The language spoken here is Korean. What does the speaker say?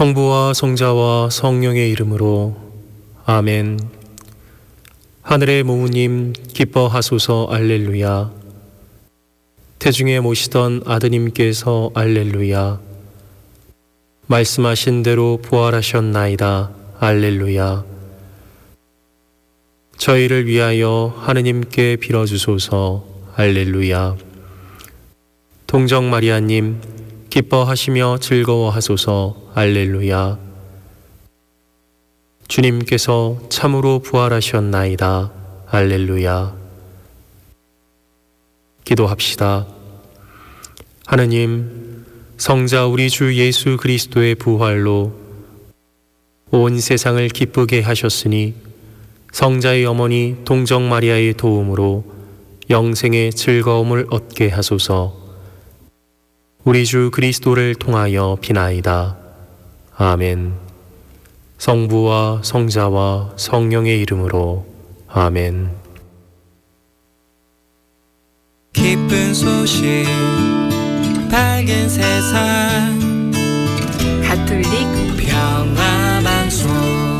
성부와 성자와 성령의 이름으로 아멘. 하늘의 모우님 기뻐하소서. 알렐루야. 태중에 모시던 아드님께서 알렐루야. 말씀하신 대로 부활하셨나이다. 알렐루야. 저희를 위하여 하느님께 빌어주소서. 알렐루야. 동정 마리아님 기뻐하시며 즐거워하소서. 알렐루야. 주님께서 참으로 부활하셨나이다. 알렐루야. 기도합시다. 하느님, 성자 우리 주 예수 그리스도의 부활로 온 세상을 기쁘게 하셨으니 성자의 어머니 동정 마리아의 도움으로 영생의 즐거움을 얻게 하소서. 우리 주 그리스도를 통하여 비나이다. 아멘. 성부와 성자와 성령의 이름으로 아멘. 기쁜 소식 밝은 세상 가톨릭 평화방송